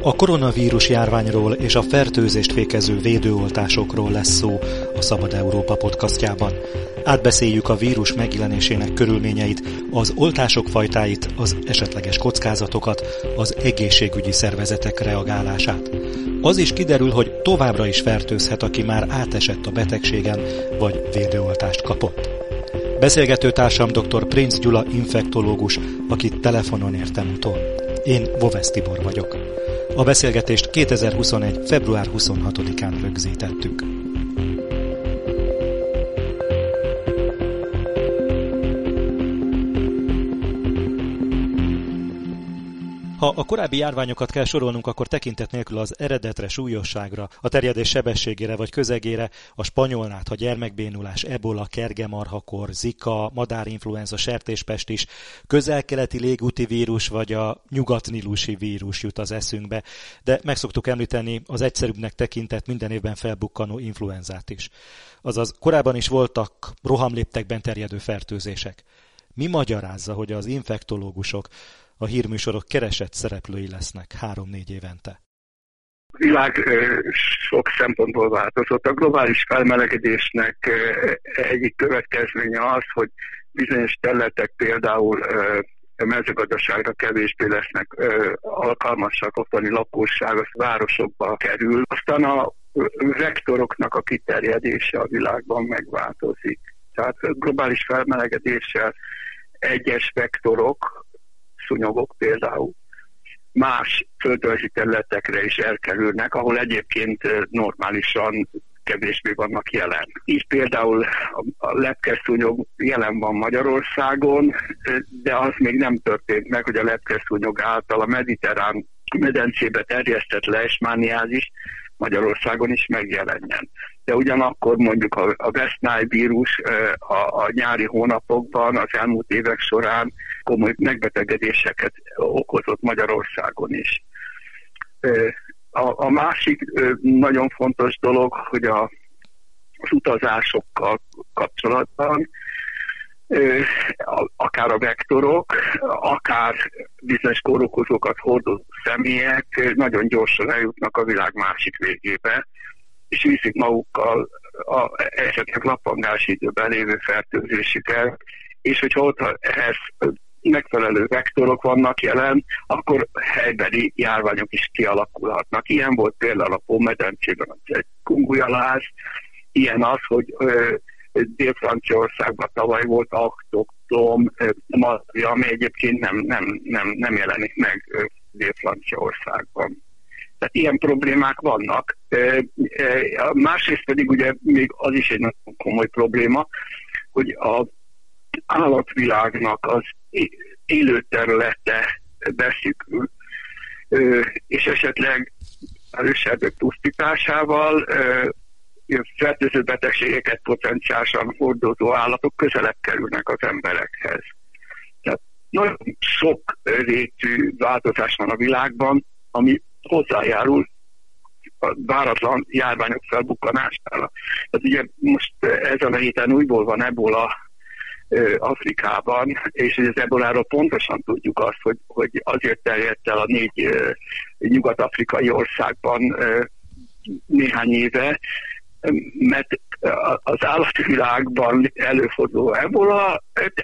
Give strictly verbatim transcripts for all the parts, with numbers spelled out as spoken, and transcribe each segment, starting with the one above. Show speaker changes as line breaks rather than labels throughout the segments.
A koronavírus járványról és a fertőzést fékező védőoltásokról lesz szó a Szabad Európa podcastjában. Átbeszéljük a vírus megjelenésének körülményeit, az oltások fajtáit, az esetleges kockázatokat, az egészségügyi szervezetek reagálását. Az is kiderül, hogy továbbra is fertőzhet, aki már átesett a betegségen, vagy védőoltást kapott. Beszélgető társam dr. Princ Gyula infektológus, akit telefonon értem utol. Én Vovesz Tibor vagyok. A beszélgetést kétezer-huszonegy. február huszonhatodikán rögzítettük. Ha a korábbi járványokat kell sorolnunk, akkor tekintet nélkül az eredetre, súlyosságra, a terjedés sebességére vagy közegére, a spanyolnátha, gyermekbénulás, ebola, kergemarhakor, zika, madárinfluenza, sertéspest is, közel-keleti légúti vírus vagy a nyugatnilusi vírus jut az eszünkbe, de meg szoktuk említeni az egyszerűbbnek tekintett minden évben felbukkanó influenzát is. Azaz korábban is voltak rohamléptekben terjedő fertőzések. Mi magyarázza, hogy az infektológusok a hírműsorok keresett szereplői lesznek három-négy évente?
A világ sok szempontból változott. A globális felmelegedésnek egyik következménye az, hogy bizonyos területek például a mezőgazdaságra kevésbé lesznek alkalmasak, ottani lakosság az városokba kerül. Aztán a vektoroknak a kiterjedése a világban megváltozik. Tehát a globális felmelegedéssel egyes vektorok, szúnyogok például, más földrajzi területekre is elkerülnek, ahol egyébként normálisan kevésbé vannak jelen. Így például a lepkeszúnyog jelen van Magyarországon, de az még nem történt meg, hogy a lepkeszúnyog által a mediterrán medencébe terjesztett leishmaniázis Magyarországon is megjelenjen. De ugyanakkor mondjuk a, a West Nile vírus a, a nyári hónapokban, az elmúlt évek során komoly megbetegedéseket okozott Magyarországon is. A, a másik nagyon fontos dolog, hogy a, az utazásokkal kapcsolatban akár a vektorok, akár bizonyos kórokozókat hordó személyek nagyon gyorsan eljutnak a világ másik végébe, és viszik magukkal a esetleg lappangási időben lévő fertőzésüket, és hogyha ott ehhez megfelelő vektorok vannak jelen, akkor helybeli járványok is kialakulhatnak. Ilyen volt például a Pó-medencében az egy kungujaláz, ilyen az, hogy Dél-Franciaországban tavaly volt aktoktom, ami egyébként nem, nem, nem, nem jelenik meg Dél-Franciaországban. Tehát ilyen problémák vannak. Másrészt pedig ugye még az is egy nagyon komoly probléma, hogy az állatvilágnak az élőterülete beszűkül, és esetleg erősebbek pusztításával fertőző betegségeket potenciálisan hordozó állatok közelebb kerülnek az emberekhez. Tehát nagyon sok rétű változás van a világban, ami hozzájárul a váratlan járványok felbukkanására. Tehát ugye most ezen a héten újból van ebola Afrikában, és az eboláról pontosan tudjuk azt, hogy, hogy azért terjedt el a négy nyugat-afrikai országban néhány éve, mert az állati világban előforduló ebola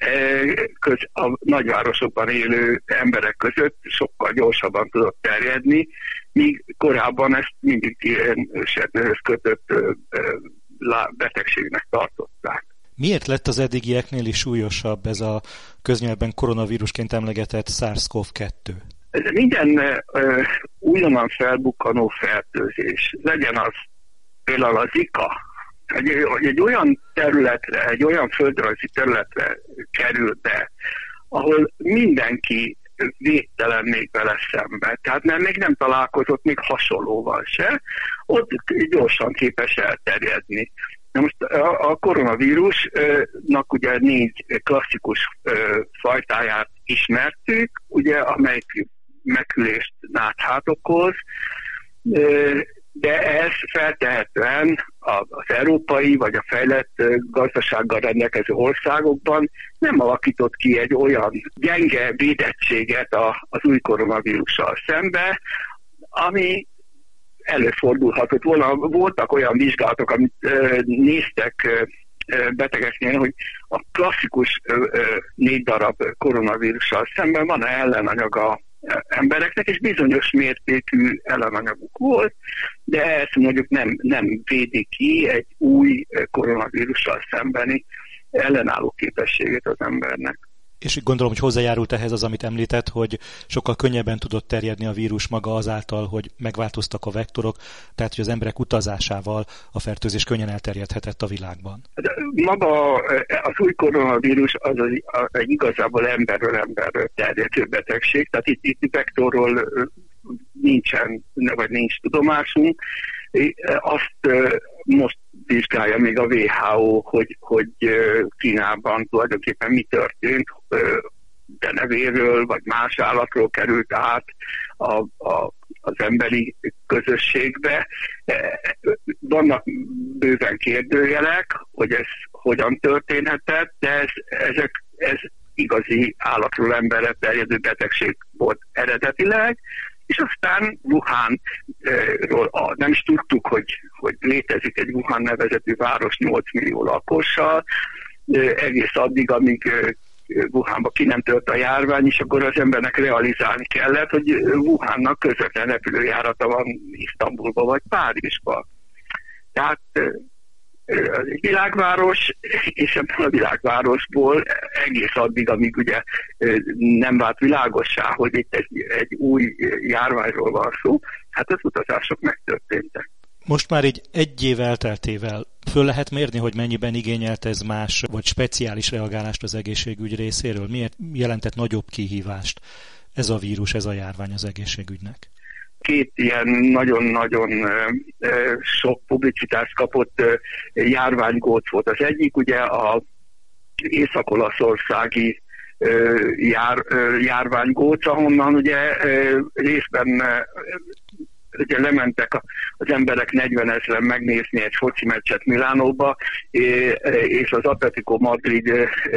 a nagyvárosokban élő emberek között sokkal gyorsabban tudott terjedni, míg korábban ezt mindig ilyen sertőhöz kötött betegségnek tartották.
Miért lett az eddigieknél is súlyosabb ez a köznyelvben koronavírusként emlegetett SARS-CoV kettő?
Minden uh, újonnan felbukkanó fertőzés, legyen az például a zika, hogy, hogy egy olyan területre, egy olyan földrajzi területre kerül be, ahol mindenki védtelen még vele szemben. Tehát nem, még nem találkozott még hasonlóval se, ott gyorsan képes elterjedni. Na most a, a koronavírusnak ugye négy klasszikus fajtáját ismertük, ugye, amelyik meghűlést náthát okoz, de ez feltehetően az európai vagy a fejlett gazdasággal rendelkező országokban nem alakított ki egy olyan gyenge védettséget az új koronavírussal szembe, ami előfordulhatott volna. Voltak olyan vizsgálatok, amit ö, néztek ö, betegeknél, hogy a klasszikus ö, ö, négy darab koronavírussal szemben van ellenanyaga embereknek, és bizonyos mértékű ellenanyaguk volt, de ezt mondjuk nem, nem védi ki egy új koronavírussal szembeni ellenálló képességét az embernek.
És gondolom, hogy hozzájárult ehhez az, amit említett, hogy sokkal könnyebben tudott terjedni a vírus maga azáltal, hogy megváltoztak a vektorok, tehát hogy az emberek utazásával a fertőzés könnyen elterjedhetett a világban.
De maga az új koronavírus az, az, az igazából emberről emberről terjedő betegség, tehát itt, itt vektorról nincsen, vagy nincs tudomásunk. Azt most vizsgálja még a vé há ó, hogy, hogy Kínában tulajdonképpen mi történt, denevéről vagy más állatról került át a, a, az emberi közösségbe. Vannak bőven kérdőjelek, hogy ez hogyan történhetett, de ez, ezek, ez igazi állatról emberre terjedő betegség volt eredetileg, és aztán Wuhanról nem is tudtuk, hogy, hogy létezik egy Wuhan nevezetű város nyolc millió lakossal, egész addig, amíg Wuhanba ki nem tört a járvány, és akkor az embernek realizálni kellett, hogy Wuhannak közvetlen repülőjárata van Isztambulba vagy Párizsba. Tehát ez egy világváros, és ebből a világvárosból egész addig, amíg ugye nem vált világossá, hogy itt egy, egy új járványról van szó, hát az utazások megtörténtek.
Most már így egy év elteltével föl lehet mérni, hogy mennyiben igényelt ez más, vagy speciális reagálást az egészségügy részéről? Miért jelentett nagyobb kihívást ez a vírus, ez a járvány az egészségügynek?
Két ilyen nagyon-nagyon sok publicitást kapott járványgóc volt. Az egyik ugye az észak-olaszországi jár, járványgóc, ahonnan ugye részben ugye lementek az emberek negyvenezren megnézni egy foci meccset Milánóba, és az Atletico Madrid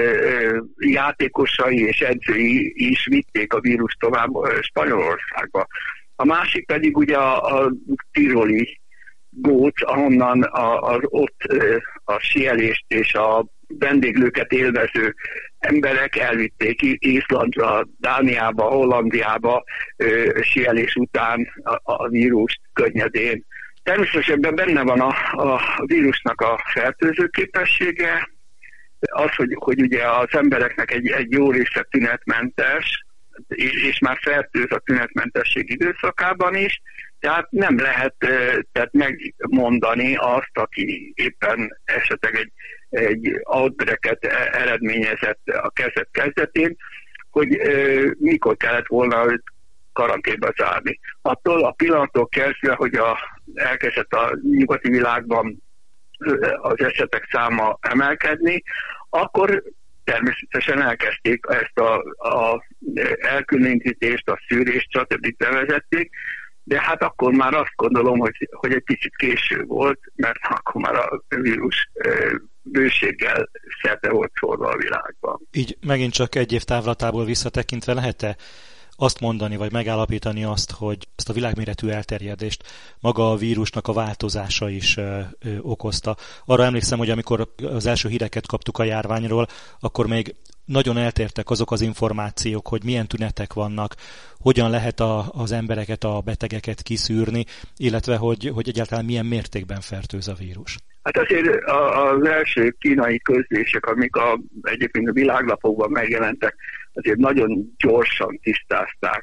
játékosai és edzői is vitték a vírust tovább Spanyolországba. A másik pedig ugye a, a tiroli góc, ahonnan a, a, ott a síelést és a vendéglőket élvező emberek elvitték Izlandra, Dániába, Hollandiába síelés után a, a vírust könnyedén. Természetesen benne van a, a vírusnak a fertőző képessége, az, hogy, hogy ugye az embereknek egy, egy jó része tünetmentes, és már fertőz a tünetmentesség időszakában is, tehát nem lehet tehát megmondani azt, aki éppen esetleg egy, egy outbreak-et eredményezett a kezdet kezdetén, hogy mikor kellett volna őt karanténba zárni. Attól a pillanattól kezdve, hogy a, elkezdett a nyugati világban az esetek száma emelkedni, akkor természetesen elkezdték ezt a, a elkülönítést, a szűrést, stb. Bevezették, de hát akkor már azt gondolom, hogy, hogy egy kicsit késő volt, mert akkor már a vírus bőséggel szerte volt szórva a világban.
Így megint csak egy év távlatából visszatekintve lehet-e azt mondani, vagy megállapítani azt, hogy ezt a világméretű elterjedést maga a vírusnak a változása is ö, ö, okozta. Arra emlékszem, hogy amikor az első híreket kaptuk a járványról, akkor még nagyon eltértek azok az információk, hogy milyen tünetek vannak, hogyan lehet a, az embereket, a betegeket kiszűrni, illetve hogy, hogy egyáltalán milyen mértékben fertőz a vírus.
Hát azért az első kínai közlések, amik a, egyébként a világlapokban megjelentek, azért nagyon gyorsan tisztázták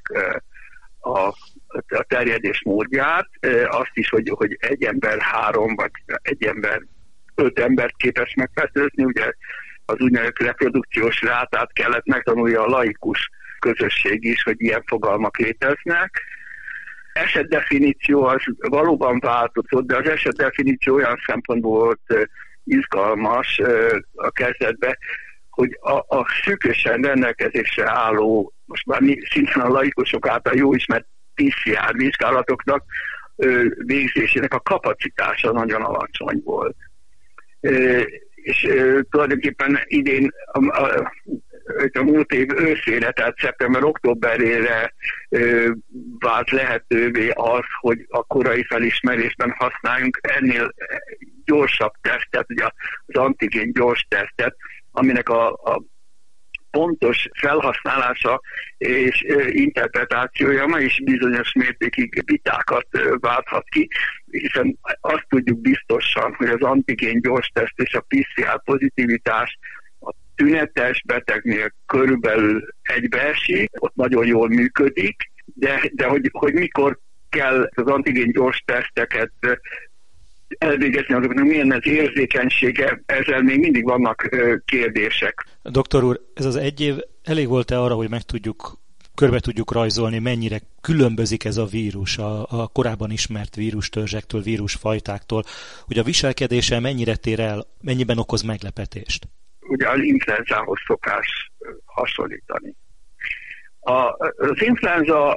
a, a terjedés módját, azt is, hogy, hogy egy ember három, vagy egy ember öt embert képes megfertőzni, ugye az úgynevezett reprodukciós rátát kellett megtanulja a laikus közösség is, hogy ilyen fogalmak léteznek. Esetdefiníció az valóban változott, de az esetdefiníció olyan szempontból volt izgalmas a kezdetben, hogy a, a szűkösen rendelkezésre álló, most már szintén a laikusok által jó ismert pé cé er vizsgálatoknak végzésének a kapacitása nagyon alacsony volt. És tulajdonképpen idén a múlt év őszére, tehát szeptember-októberére vált lehetővé az, hogy a korai felismerésben használjunk ennél gyorsabb tesztet, ugye az antigén gyors tesztet, aminek a, a pontos felhasználása és interpretációja ma is bizonyos mértékig vitákat válthat ki, hiszen azt tudjuk biztosan, hogy az antigén gyors teszt és a pé cé er pozitivitás a tünetes betegnél körülbelül egybeesik, ott nagyon jól működik, de, de hogy, hogy mikor kell az antigén gyors teszteket elvégezni, azoknak milyen az érzékenysége, ezzel még mindig vannak kérdések.
Doktor úr, ez az egy év elég volt-e arra, hogy meg tudjuk, körbe tudjuk rajzolni, mennyire különbözik ez a vírus a, a korábban ismert vírustörzsektől, vírusfajtáktól, hogy a viselkedése mennyire tér el, mennyiben okoz meglepetést?
Ugye az influenzához szokás hasonlítani. A, az influenza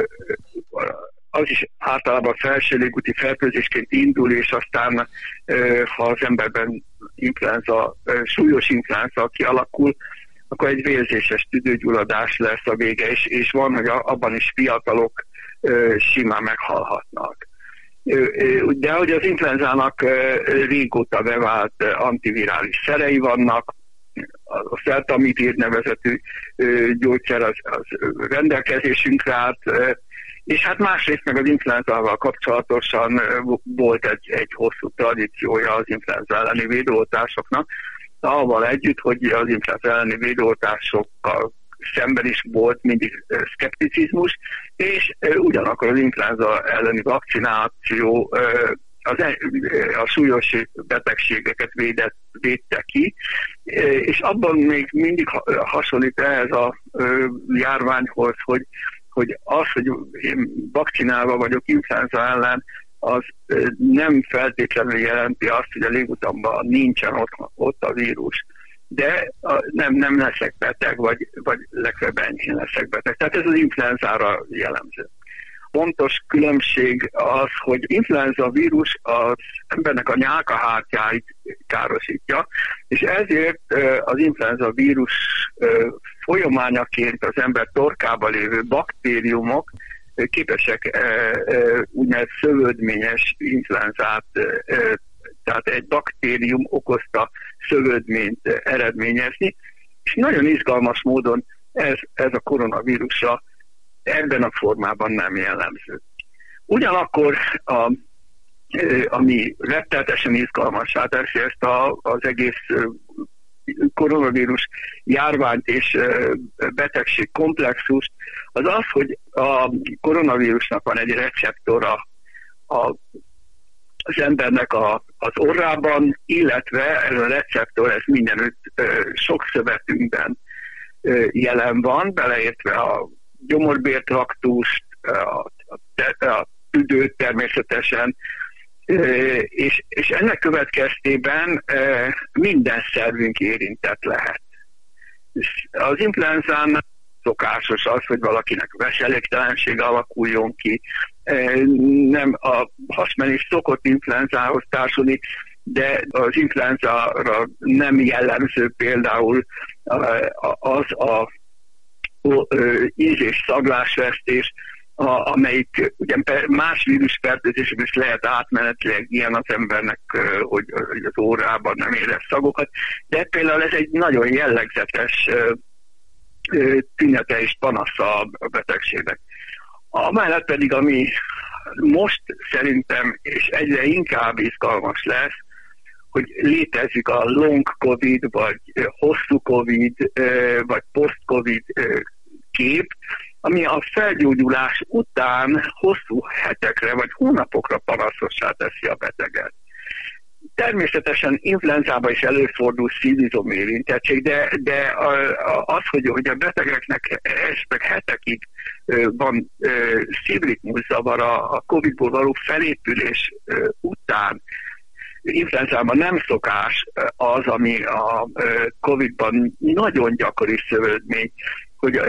az is általában felső légúti fertőzésként indul, és aztán ha az emberben influenza, súlyos influenza kialakul, akkor egy vérzéses tüdőgyulladás lesz a vége, és, és van, hogy abban is fiatalok simán meghalhatnak. De hogy az influenzának régóta bevált antivirális szerei vannak, a Celtamivir nevezetű gyógyszer az, az rendelkezésünkre állt, és hát másrészt meg az influenzával kapcsolatosan volt egy, egy hosszú tradíciója az influenza elleni védőoltásoknak, avval együtt, hogy az influenza elleni védőoltásokkal szemben is volt mindig szkepticizmus, és ugyanakkor az influenza elleni vakcináció az, a súlyos betegségeket védett, védte ki, és abban még mindig hasonlít ehhez a járványhoz, hogy hogy az, hogy én vakcinálva vagyok influenza ellen, az nem feltétlenül jelenti azt, hogy a légutamban nincsen ott, ott a vírus. De nem, nem leszek beteg, vagy, vagy legfeljebb enyhén leszek beteg. Tehát ez az influenzára jellemző. Fontos különbség az, hogy influenza vírus az embernek a nyálkahártyáit károsítja, és ezért az influenza vírus folyamányaként az ember torkában lévő baktériumok képesek úgynevezett szövődményes influenzát, tehát egy baktérium okozta szövődményt eredményezni, és nagyon izgalmas módon ez, ez a koronavírusra ebben a formában nem jellemző. Ugyanakkor, a, ami rettenetesen izgalmassá teszi ezt a, az egész koronavírus járványt és betegség komplexust, az az, hogy a koronavírusnak van egy receptora a, az embernek a, az orrában, illetve ez a receptor ez mindenütt sok szövetünkben jelen van, beleértve a gyomorbértraktust, a, a, a tüdőt természetesen, és, és ennek következtében minden szervünk érintett lehet. Az influenzán szokásos az, hogy valakinek veselégtelenség alakuljon ki, nem a hasmenés szokott influenzához társulni, de az influenzára nem jellemző például az a íz- és szaglásvesztés, a, amelyik ugye más vírusfertőzésben is lehet átmenetileg ilyen az embernek, hogy, hogy az órában nem érez szagokat, de például ez egy nagyon jellegzetes tünete és panasza a betegségnek. Amellett pedig, ami most szerintem, és egyre inkább izgalmas lesz, hogy létezik a long covid, vagy hosszú covid, vagy post-covid kép, ami a felgyógyulás után hosszú hetekre vagy hónapokra panaszossá teszi a beteget. Természetesen influenzában is előfordul szívizom érintettség, de, de az, hogy, hogy a betegeknek esetleg hetekig van szívritmuszavara a Covid-ból való felépülés után, influenzában nem szokás az, ami a Covid-ban nagyon gyakori szövődmény, hogy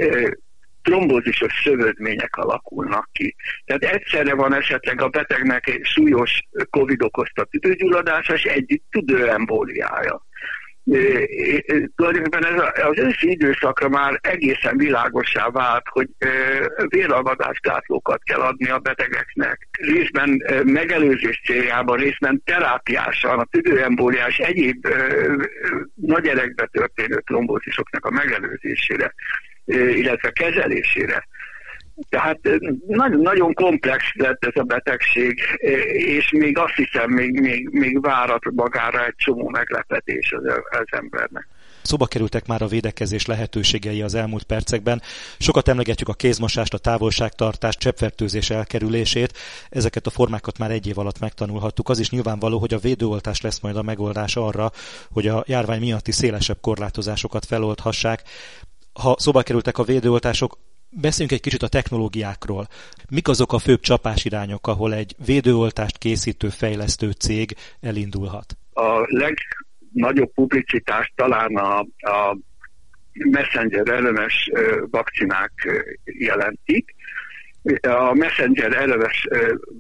trombózisos szövődmények alakulnak ki. Tehát egyszerre van esetleg a betegnek egy súlyos Covid okozta tüdőgyulladása, és együtt tüdőembóliája. Tulajdonképpen ez az őszi időszakra már egészen világossá vált, hogy véralvadásgátlókat kell adni a betegeknek. Részben megelőzés céljában, részben terápiásan, a tüdőembóliás egyéb nagyerekbe történő trombózisoknak a megelőzésére, illetve kezelésére. Tehát nagyon, nagyon komplex lett ez a betegség, és még azt hiszem, még, még, még várat magára egy csomó meglepetés az, az embernek.
Szóba kerültek már a védekezés lehetőségei az elmúlt percekben. Sokat emlegetjük a kézmosást, a távolságtartást, cseppfertőzés elkerülését. Ezeket a formákat már egy év alatt megtanulhattuk. Az is nyilvánvaló, hogy a védőoltás lesz majd a megoldás arra, hogy a járvány miatti szélesebb korlátozásokat feloldhassák. Ha szóba kerültek a védőoltások, beszéljünk egy kicsit a technológiákról. Mik azok a főbb csapásirányok, ahol egy védőoltást készítő, fejlesztő cég elindulhat?
A legnagyobb publicitást talán a, a messenger ellenes vakcinák jelentik. A messenger ellenes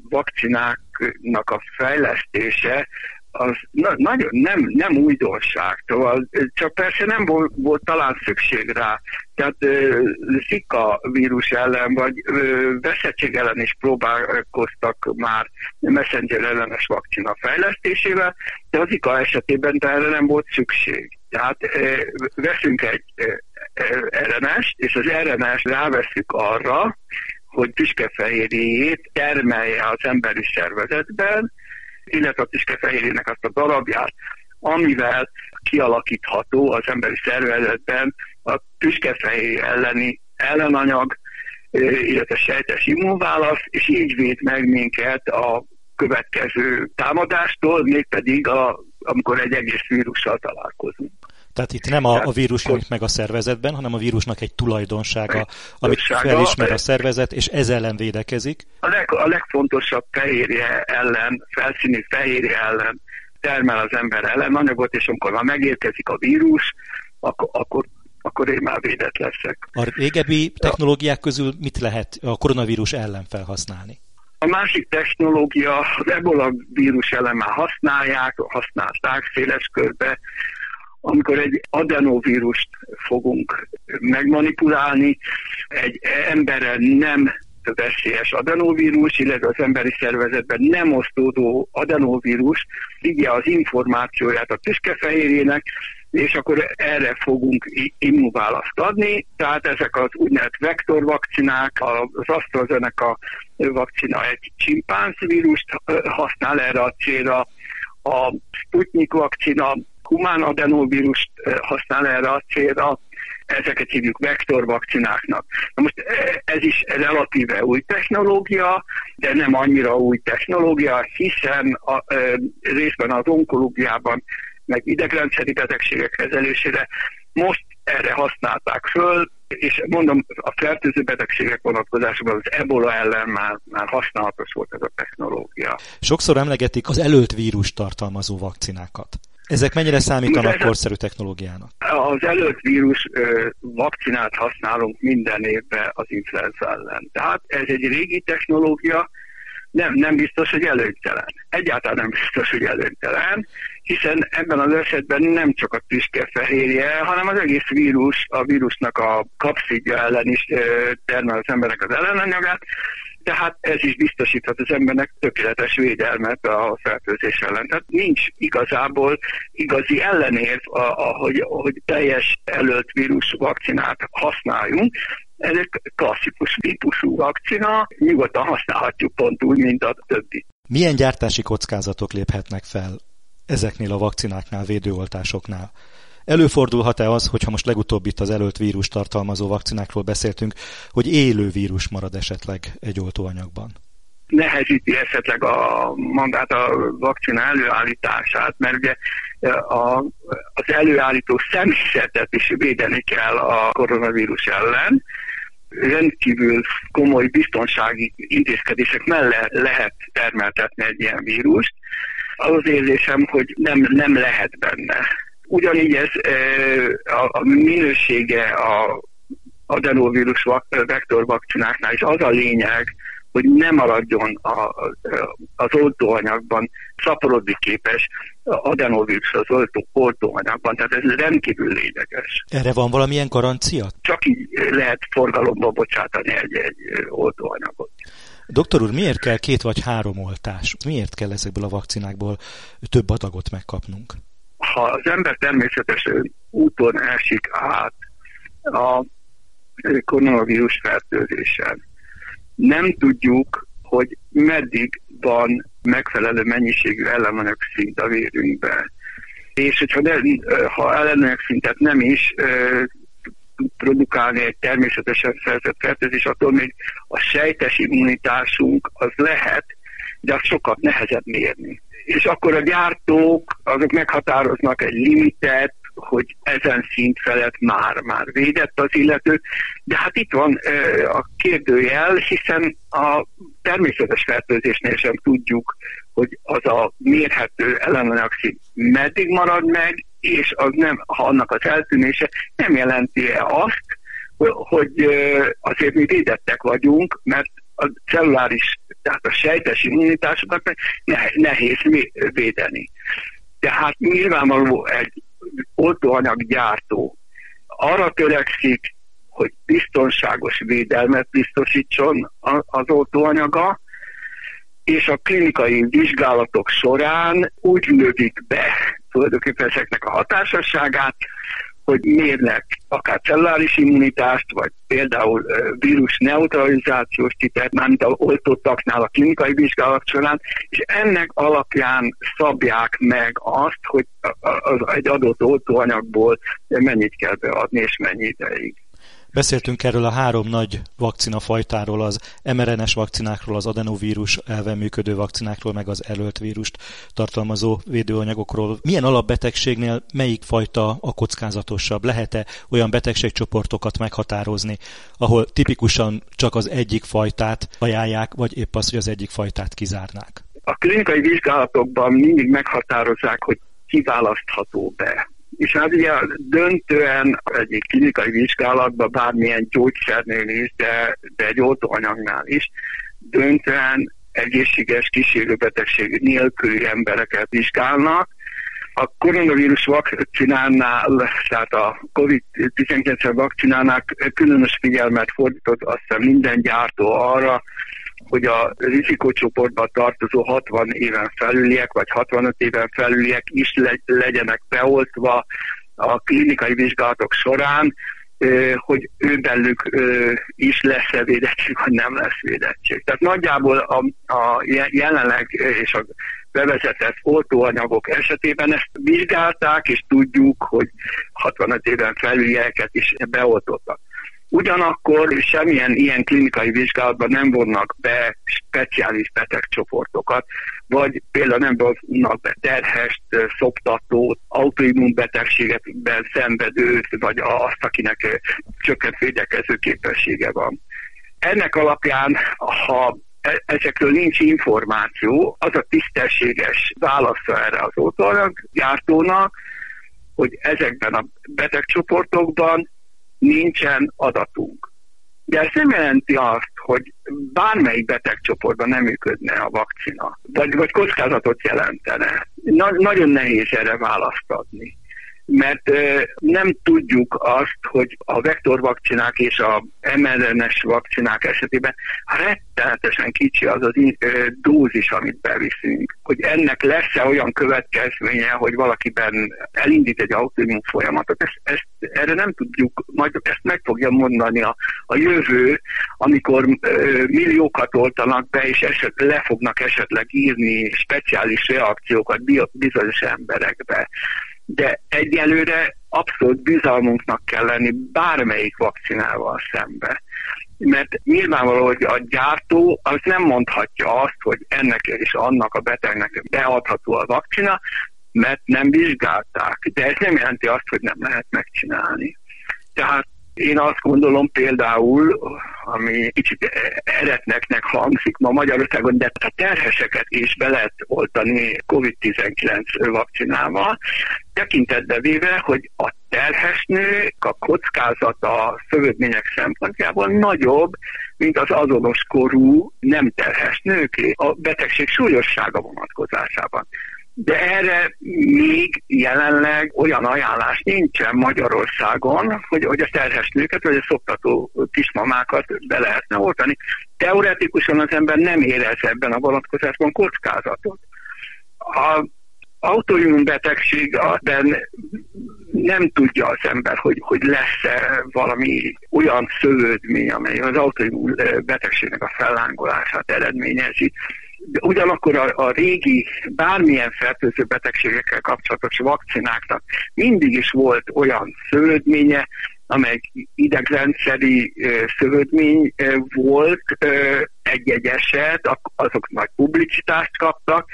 vakcináknak a fejlesztése az na, nagyon nem, nem újdonság, csak persze nem volt, volt talán szükség rá. Tehát Zika vírus ellen, vagy veszettség ellen is próbálkoztak már messenger ellenes vakcina fejlesztésével, de az Zika esetében erre nem volt szükség. Tehát veszünk egy er en est, és az er en est ráveszünk arra, hogy tüskefehérjét termelje az emberi szervezetben, illetve a tüskefehérjének azt a darabját, amivel kialakítható az emberi szervezetben a tüskefehérje elleni ellenanyag, illetve sejtes immunválasz, és így véd meg minket a következő támadástól, mégpedig a, amikor egy egész vírussal találkozunk.
Tehát itt nem a, a vírus jelenik meg a szervezetben, hanem a vírusnak egy tulajdonsága, amit felismer a szervezet, és ez ellen védekezik.
A, leg, a legfontosabb fehérje ellen, felszínű fehérje ellen termel az ember ellenanyagot, és amikor már megérkezik a vírus, akkor, akkor, akkor én már védett leszek.
A régebbi technológiák közül mit lehet a koronavírus ellen felhasználni?
A másik technológia, az ebola vírus ellen már használják, használták széles körbe, amikor egy adenovírust fogunk megmanipulálni, egy emberen nem veszélyes adenovírus, illetve az emberi szervezetben nem osztódó adenovírus, vigye az információját a tüskefehérjének, és akkor erre fogunk immunválaszt adni, tehát ezek az úgynevezett vektorvakcinák, az AstraZeneca vakcina egy csimpánzvírust használ erre a célra, a Sputnik vakcina humán adenovírust használ erre a célra, ezeket hívjuk vektorvakcináknak. Na most ez is relatíve új technológia, de nem annyira új technológia, hiszen a, e, részben az onkológiában, meg idegrendszeri betegségek kezelésére most erre használták föl, és mondom, a fertőző betegségek vonatkozásában az ebola ellen már, már használatos volt ez a technológia.
Sokszor emlegetik az előtt vírus tartalmazó vakcinákat. Ezek mennyire számítanak ez korszerű technológiának?
Az előtt vírus ö, vakcinát használunk minden évben az influenza ellen. Tehát ez egy régi technológia, nem, nem biztos, hogy előnytelen. Egyáltalán nem biztos, hogy előnytelen, hiszen ebben az esetben nem csak a tüskefehérje, hanem az egész vírus, a vírusnak a kapszidja ellen is ö, termel az embernek az ellenanyagát, tehát ez is biztosíthat az embernek tökéletes védelmet a fertőzés ellen. Tehát nincs igazából igazi ellenérv, hogy, hogy teljes előtt vírus vakcinát használjunk. Ez egy klasszikus típusú vakcina, nyugodtan használhatjuk pont úgy, mint a többi.
Milyen gyártási kockázatok léphetnek fel ezeknél a vakcináknál, védőoltásoknál? Előfordulhat-e az, hogyha most legutóbb itt az előtt vírus tartalmazó vakcinákról beszéltünk, hogy élő vírus marad esetleg egy oltóanyagban?
Nehezíti esetleg a magát a vakcina előállítását, mert ugye a, az előállító személyzetet is védeni kell a koronavírus ellen. Rendkívül komoly biztonsági intézkedések mellett lehet termeltetni egy ilyen vírust. Az érzésem, hogy nem, nem lehet benne. Ugyanígy ez a minősége a adenovírus vektorvakcináknál is az a lényeg, hogy ne maradjon a, az oltóanyagban szaporodni képes adenovírus az oltó, oltóanyagban, tehát ez rendkívül lényeges.
Erre van valamilyen garancia?
Csak így lehet forgalomba bocsátani egy, egy oltóanyagot.
Doktor úr, miért kell két vagy három oltás? Miért kell ezekből a vakcinákból több adagot megkapnunk?
Ha az ember természetesen úton esik át a koronavírus fertőzésen, nem tudjuk, hogy meddig van megfelelő mennyiségű ellenanyag szint a vérünkben. És hogyha ne, ha ellenanyag szintet nem is tud produkálni egy természetesen szerzett fertőzés, attól még a sejtes immunitásunk az lehet, de az sokat nehezebb mérni. És akkor a gyártók azok meghatároznak egy limitet, hogy ezen szint felett már, már védett az illető, de hát itt van e, a kérdőjel, hiszen a természetes fertőzésnél sem tudjuk, hogy az a mérhető ellenanyagszint meddig marad meg, és az nem, ha annak az eltűnése nem jelenti azt, hogy azért mi védettek vagyunk, mert a celluláris, tehát a sejtes immunitásokat nehéz védeni. Tehát nyilvánvaló egy oltóanyaggyártó arra törekszik, hogy biztonságos védelmet biztosítson az oltóanyaga, és a klinikai vizsgálatok során úgy lövik be tulajdonképpen ezeknek a hatásosságát, hogy mérnek akár celluláris immunitást, vagy például vírus neutralizációs titert, mármint a oltottaknál a klinikai vizsgálat során, és ennek alapján szabják meg azt, hogy egy adott oltóanyagból mennyit kell beadni, és mennyi ideig.
Beszéltünk erről a három nagy vakcinafajtáról, az em er en es vakcinákról, az adenovírus elven működő vakcinákról, meg az elölt vírust tartalmazó védőanyagokról. Milyen alapbetegségnél melyik fajta a kockázatosabb? Lehet-e olyan betegségcsoportokat meghatározni, ahol tipikusan csak az egyik fajtát ajánlják, vagy épp az, hogy az egyik fajtát kizárnák?
A klinikai vizsgálatokban mindig meghatározzák, hogy kiválasztható be. És hát ugye döntően egy klinikai vizsgálatban bármilyen gyógyszernél is, de, de egy oltóanyagnál is, döntően egészséges kísérőbetegség nélküli embereket vizsgálnak. A koronavírus vakcinánál, tehát a kovid tizenkilenc vakcinánál különös figyelmet fordított azt hiszem minden gyártó arra, hogy a rizikócsoportban tartozó hatvan éven felüliek, vagy hatvanöt éven felüliek is legyenek beoltva a klinikai vizsgálatok során, hogy ő bennük is lesz-e védettség, vagy nem lesz védettség. Tehát nagyjából a, a jelenleg és a bevezetett oltóanyagok esetében ezt vizsgálták, és tudjuk, hogy hatvanöt éven felülieket is beoltottak. Ugyanakkor semmilyen ilyen klinikai vizsgálatban nem vonnak be speciális betegcsoportokat, vagy például nem vonnak be terhest, szoptatót, autoimmunbetegségekben szenvedőt, vagy azt, akinek csökkent védekező képessége van. Ennek alapján, ha ezekről nincs információ, az a tisztességes válasza erre az oltóanyaggyártónak, hogy ezekben a betegcsoportokban nincsen adatunk. De ez nem jelenti azt, hogy bármelyik betegcsoportban nem működne a vakcina, vagy, vagy kockázatot jelentene. Na, nagyon nehéz erre választ adni. Mert ö, nem tudjuk azt, hogy a vektorvakcinák és a em er en es vakcinák esetében rettenetesen kicsi az az ö, dózis, amit beviszünk. Hogy ennek lesz-e olyan következménye, hogy valakiben elindít egy autoimmun folyamatot. Ezt, ezt, erre nem tudjuk, majd ezt meg fogja mondani a, a jövő, amikor ö, milliókat oltanak be, és eset, le fognak esetleg írni speciális reakciókat bizonyos emberekbe. De egyelőre abszolút bizalmunknak kell lenni bármelyik vakcinával szembe. Mert nyilvánvaló, hogy a gyártó az nem mondhatja azt, hogy ennek és annak a betegnek beadható a vakcina, mert nem vizsgálták. De ez nem jelenti azt, hogy nem lehet megcsinálni. Tehát én azt gondolom például, ami kicsit eretneknek hangzik ma Magyarországon, de a terheseket is be lehet oltani kovid tizenkilenc vakcinával. tekintetbe véve, hogy a terhes nők a kockázata a szövődmények szempontjából nagyobb, mint az azonos korú nem terhes nőké a betegség súlyossága vonatkozásában. De erre még jelenleg olyan ajánlás nincsen Magyarországon, hogy, hogy a terhes nőket, vagy a szoptató kismamákat be lehetne oltani. Teoretikusan az ember nem érez ebben a vonatkozásban kockázatot. A autoimmun betegségben nem tudja az ember, hogy, hogy lesz-e valami olyan szövődmény, amely az autoimmun betegségnek a fellángolását eredményezi. De ugyanakkor a, a régi, bármilyen fertőző betegségekkel kapcsolatos vakcináknak mindig is volt olyan szövődménye, amely idegrendszeri szövődmény volt, egy-egy eset, azok nagy publicitást kaptak,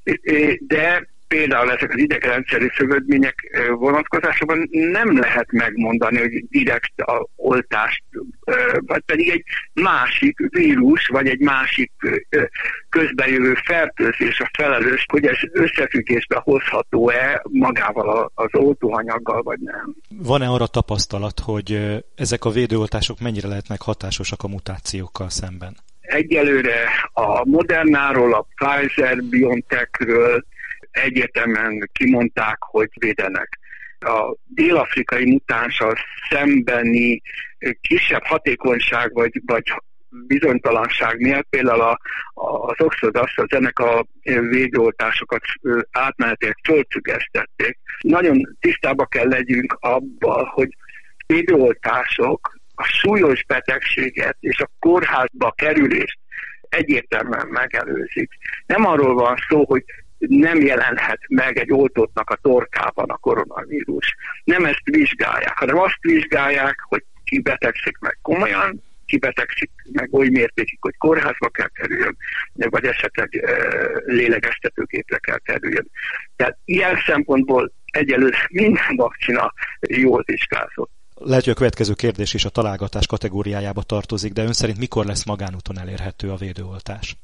de például ezek az idegrendszeri szövődmények vonatkozásában nem lehet megmondani, hogy direkt a oltást, vagy pedig egy másik vírus, vagy egy másik közbejövő fertőzés a felelős, hogy ez összefüggésbe hozható-e magával az oltóanyaggal, vagy nem.
Van-e arra tapasztalat, hogy ezek a védőoltások mennyire lehetnek hatásosak a mutációkkal szemben?
Egyelőre a Modernáról, a Pfizer-BioNTechről egyértelműen kimondták, hogy védenek. A dél-afrikai mutánssal szembeni kisebb hatékonyság vagy, vagy bizonytalanság miatt például a, az Oxford-AstraZeneca védőoltásokat átmenetileg fölfüggesztették. Nagyon tisztába kell legyünk abban, hogy védőoltások a súlyos betegséget és a kórházba kerülést egyértelműen megelőzik. Nem arról van szó, hogy nem jelenhet meg egy oltottnak a torkában a koronavírus. Nem ezt vizsgálják, hanem azt vizsgálják, hogy ki betegszik meg komolyan, ki betegszik meg oly mértékig, hogy kórházba kell kerüljön, vagy esetleg e, lélegeztetőgépre kell kerüljön. Tehát ilyen szempontból egyelőre minden vakcina jól vizsgázott.
Lehet, hogy a következő kérdés is a találgatás kategóriájába tartozik, de ön szerint mikor lesz magánúton elérhető a védőoltás?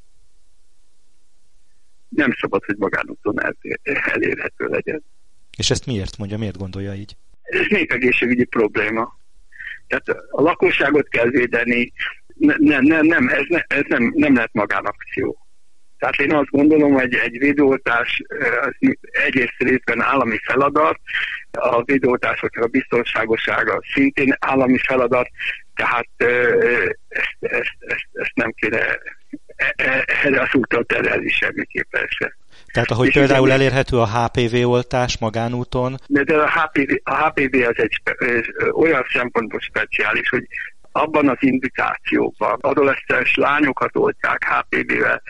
Nem szabad, hogy magánúton elérhető legyen.
És ezt miért mondja, miért gondolja így?
Ez népegészségügyi probléma. Tehát a lakosságot kell védeni, nem, nem, nem, ez, ne, ez nem, nem lehet magánakció. Tehát én azt gondolom, hogy egy védőoltás az egyrészt részben állami feladat, a védőoltásoknak a biztonságossága szintén állami feladat, tehát ezt, ezt, ezt, ezt nem kéne erre az úton terelni semmiképpen se.
Tehát ahogy és például ugye, elérhető a há pé vé-oltás magánúton?
De, de a, há pé vé, a há pé vé az egy olyan szempontból speciális, hogy abban az indikációban adoleszcens lányokat oltják há pé vé-vel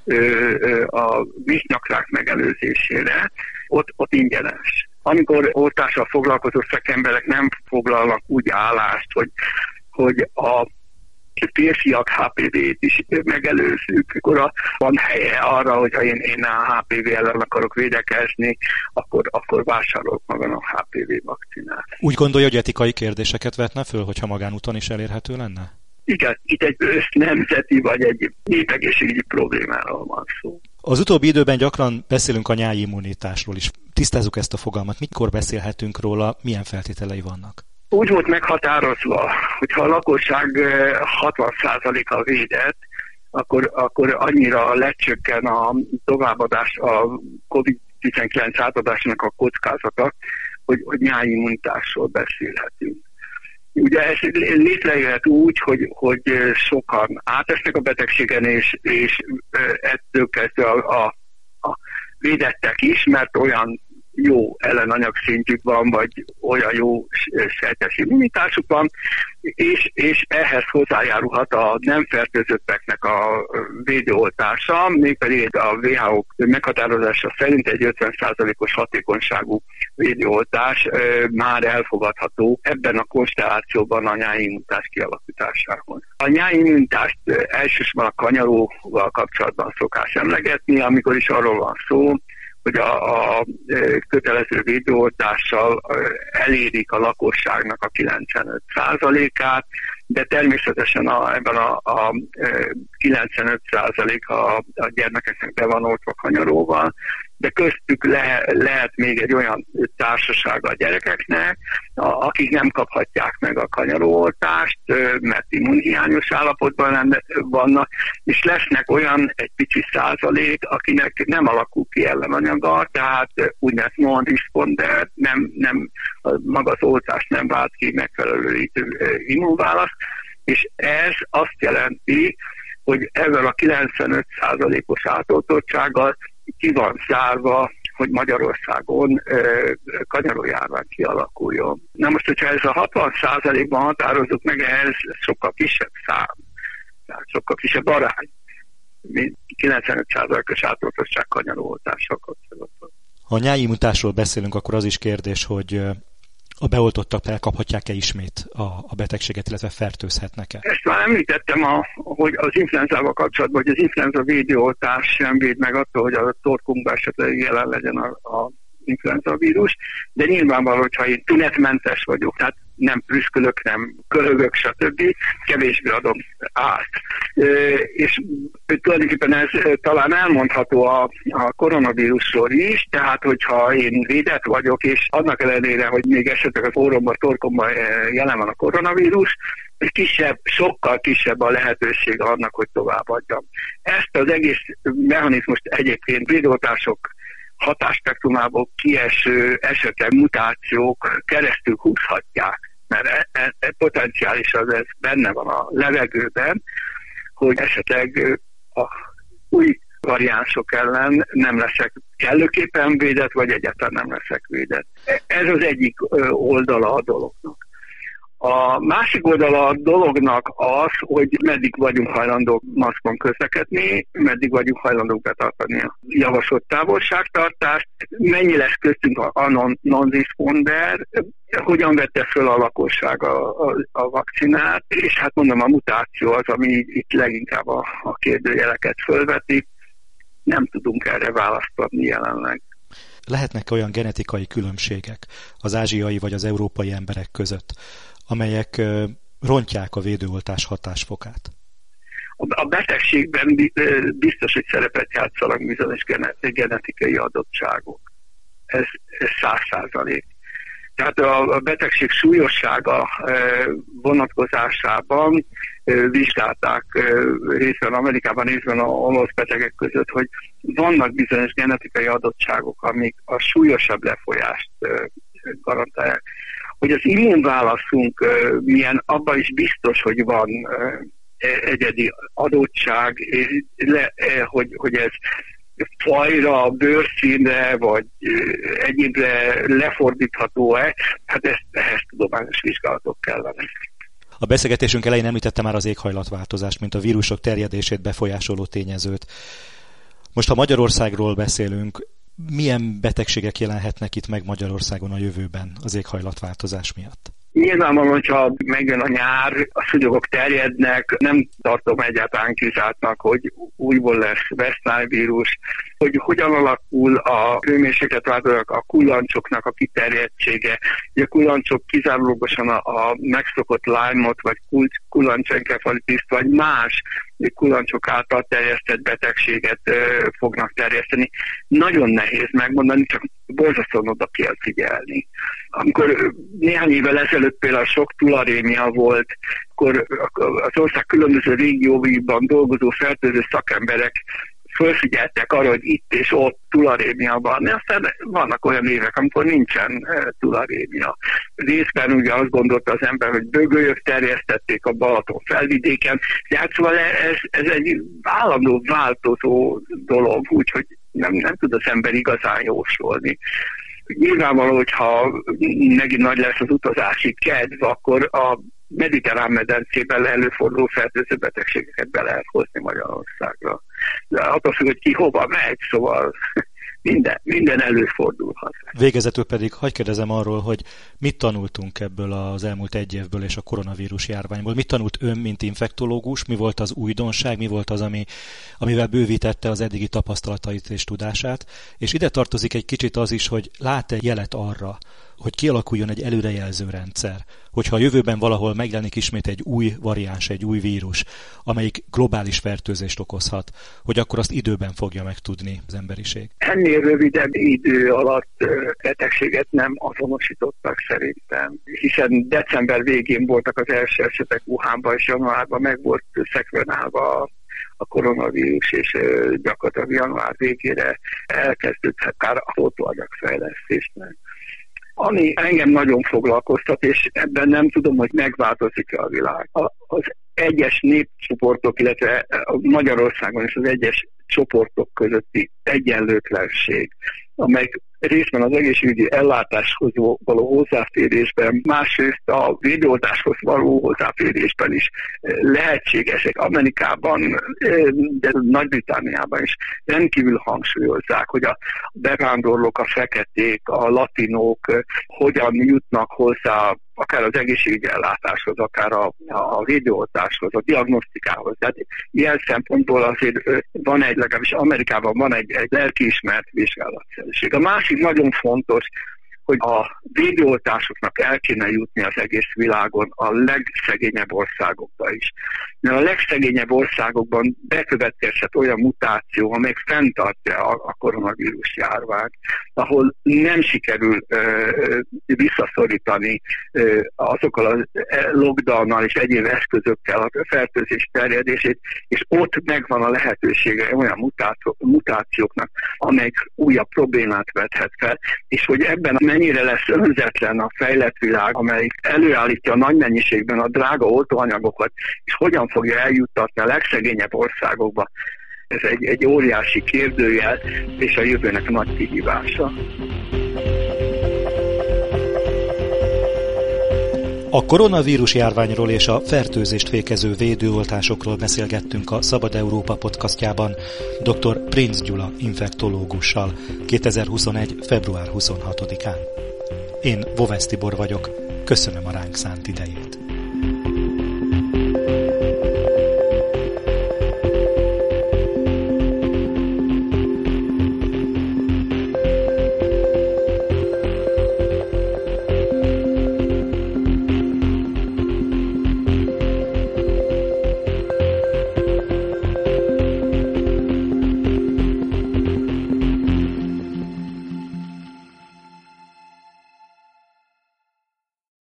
a víznyakrák megelőzésére, ott, ott ingyenes. Amikor oltással foglalkozó szakemberek nem foglalnak úgy állást, hogy, hogy a férfiak há pé vét is megelőzzük, akkor van helye arra, hogyha én, én a há pé vé ellen akarok védekezni, akkor, akkor vásárolok magam a há pé vé vakcinát.
Úgy gondolja, hogy etikai kérdéseket vetne föl, hogyha magánúton is elérhető lenne?
Igen, itt egy össznemzeti vagy egy népegészségügyi problémáról van szó.
Az utóbbi időben gyakran beszélünk a nyári immunitásról is. Tisztázzuk ezt a fogalmat. Mikor beszélhetünk róla, milyen feltételei vannak?
Úgy volt meghatározva, hogyha a lakosság hatvan százaléka védett, akkor, akkor annyira lecsökken a továbbadás, a kovid tizenkilenc átadásának a kockázata, hogy, hogy nyári immunitásról beszélhetünk. Ugye ez létrejöhet úgy, hogy, hogy sokan átesnek a betegségen, és, és ettől kezdve a, a, a védettek is, mert olyan jó ellenanyag szintjük van, vagy olyan jó sejtes immunitásuk van, és, és ehhez hozzájárulhat a nem fertőzötteknek a védőoltása, mégpedig a vé há ó meghatározása szerint egy ötven százalékos hatékonyságú védőoltás már elfogadható ebben a konstellációban a nyári immunitás kialakításához. A nyári immunitást elsősorban a kanyaróval kapcsolatban szokás emlegetni, amikor is arról van szó, hogy a, a kötelező védőoltással elérik a lakosságnak a kilencvenöt százalékát, de természetesen a, ebben a, a kilencvenöt százalék a, a gyermekeknek be van oltva kanyaróval, de köztük le, lehet még egy olyan társaság a gyerekeknek, a, akik nem kaphatják meg a kanyaroltást, mert immunhiányos állapotban vannak, és lesznek olyan egy pici százalék, akinek nem alakul ki ellenanyaga, tehát úgynevezett non-responder, nem, nem, maga az oltás nem vált ki megfelelő immunválaszt, és ez azt jelenti, hogy ezzel a kilencvenöt százalékos átoltottsággal ki van zárva, hogy Magyarországon ö, kanyarójárvány kialakuljon. Na most, hogyha ez a hatvan százalékban határozzuk meg, ehhez sokkal kisebb szám, tehát sokkal kisebb arány, mint kilencvenöt százalékos átoltottság kanyaroltással kapcsolatban.
Ha a nyáimmunitásról beszélünk, akkor az is kérdés, hogy a beoltottak elkaphatják-e ismét a, a betegséget, illetve fertőzhetnek-e?
Ezt már említettem, a, hogy az influenzával kapcsolatban, hogy az influenza védőoltás sem véd meg attól, hogy a torkunkban esetleg jelen legyen a, a influenza vírus, de nyilvánvaló, hogyha én tünetmentes vagyok, tehát nem prüszkölök, nem köhögök, stb. Kevésbé adom át. E, és tulajdonképpen ez talán elmondható a, a koronavírusról is, tehát hogyha én védett vagyok, és annak ellenére, hogy még esetleg az orromban, torkomban jelen van a koronavírus, kisebb, sokkal kisebb a lehetőség annak, hogy továbbadjam. Ezt az egész mechanizmust egyébként védőoltások hatásspektrumából kieső esetleg mutációk keresztül húzhatják, mert e, e, e potenciális az ez benne van a levegőben, hogy esetleg a új variánsok ellen nem leszek kellőképpen védett, vagy egyáltalán nem leszek védett. Ez az egyik oldala a dolognak. A másik oldala a dolognak az, hogy meddig vagyunk hajlandók maszkon közlekedni, meddig vagyunk hajlandók betartani a javasolt távolságtartást, mennyi lesz köztünk a non-responder, hogyan vette föl a lakosság a, a, a vakcinát, és hát mondom, a mutáció az, ami itt leginkább a, a kérdőjeleket fölveti. Nem tudunk erre választ adni jelenleg.
Lehetnek olyan genetikai különbségek az ázsiai vagy az európai emberek között, amelyek rontják a védőoltás hatásfokát?
A betegségben biztos, hogy szerepet játszanak bizonyos genetikai adottságok. Ez száz százalék. Tehát a betegség súlyossága vonatkozásában vizsgálták részben Amerikában, részben a olasz betegek között, hogy vannak bizonyos genetikai adottságok, amik a súlyosabb lefolyást garantálják. Hogy az immunválaszunk milyen, abban is biztos, hogy van egyedi adottság, hogy, hogy ez fajra, bőrszínre, vagy egyébre lefordítható-e, hát ezt, ehhez tudományos vizsgálatok kellene.
A beszélgetésünk elején említette már az éghajlatváltozást, mint a vírusok terjedését befolyásoló tényezőt. Most, ha Magyarországról beszélünk, milyen betegségek jelenhetnek itt meg Magyarországon a jövőben az éghajlatváltozás miatt?
Nyilvánvalóan, hogyha megjön a nyár, a szúnyogok terjednek, nem tartom egyáltalán kizártnak, hogy újból lesz West Nile vírus, hogy hogyan alakul a hőmérséklet változások, a kullancsoknak a kiterjedtsége. Ugye a kullancsok kizárólagosan a, a megszokott Lyme-ot, vagy kullancsenkefalitiszt, vagy más kullancsok által terjesztett betegséget ö, fognak terjeszteni. Nagyon nehéz megmondani, csak borzasztóan oda kell figyelni. Amikor néhány évvel ezelőtt például sok tularémia volt, akkor az ország különböző régióiban dolgozó fertőző szakemberek fölfigyeltek arra, hogy itt és ott tularémia van. Aztán vannak olyan évek, amikor nincsen tularémia. Részben ugye azt gondolta az ember, hogy bögölyök terjesztették a Balaton felvidéken. Tehát szóval ez, ez egy állandó változó dolog, úgyhogy nem, nem tud az ember igazán jósolni. Nyilvánvaló, hogyha megint nagy lesz az utazási kedv, akkor a mediterrán medencében előforduló fertőző betegségeket be lehet hozni Magyarországra. De attól függ, hogy ki hova megy, szóval minden, minden előfordulhat.
Végezetül pedig hadd kérdezem arról, hogy mit tanultunk ebből az elmúlt egy évből és a koronavírus járványból. Mit tanult ön, mint infektológus? Mi volt az újdonság? Mi volt az, ami, amivel bővítette az eddigi tapasztalatait és tudását? És ide tartozik egy kicsit az is, hogy lát-e jelet arra, hogy kialakuljon egy előrejelző rendszer, hogyha a jövőben valahol megjelenik ismét egy új variáns, egy új vírus, amelyik globális fertőzést okozhat, hogy akkor azt időben fogja megtudni az emberiség?
Ennél rövidebb idő alatt betegséget nem azonosítottak szerintem, hiszen december végén voltak az első esetek Wuhanban, és januárban meg volt szekvenálva a koronavírus, és gyakorlatilag január végére elkezdődhet már a oltóanyagfejlesztésnek. Ami engem nagyon foglalkoztat, és ebben nem tudom, hogy megváltozik a világ. Az egyes népcsoportok, illetve Magyarországon is az egyes csoportok közötti egyenlőtlenség, amely részben az egészségügyi ellátáshoz való hozzáférésben, másrészt a védőoltáshoz való hozzáférésben is lehetségesek. Amerikában, de Nagy-Britanniában is rendkívül hangsúlyozzák, hogy a bevándorlók, a feketék, a latinók hogyan jutnak hozzá akár az egészségügyi ellátáshoz, akár a, a védőoltáshoz, a diagnosztikához. Tehát ilyen szempontból azért van egy, legalábbis Amerikában van egy, egy lelkiismert vizsgálatszerűség. A másik nagyon fontos, hogy a védőoltásoknak el kéne jutni az egész világon, a legszegényebb országokba is. Mert a legszegényebb országokban bekövetkezhet olyan mutáció, amely fenntartja a, a koronavírus járvány, ahol nem sikerül ö, visszaszorítani ö, azokkal a lockdownnal és egyéb eszközökkel a fertőzés terjedését, és ott megvan a lehetősége olyan mutáció, mutációknak, amelyek újabb problémát vethet fel, és hogy ebben mennyire lesz önzetlen a fejlett világ, amely előállítja a nagy mennyiségben a drága oltóanyagokat, és hogyan fogja eljuttatni a legszegényebb országokba. Ez egy, egy óriási kérdőjel, és a jövőnek a nagy kihívása.
A koronavírus járványról és a fertőzést fékező védőoltásokról beszélgettünk a Szabad Európa podcastjában dr. Prinz Gyula infektológussal kétezer-huszonegy. február huszonhatodikán. Én Vovesz Tibor vagyok, köszönöm a ránk szánt idejét.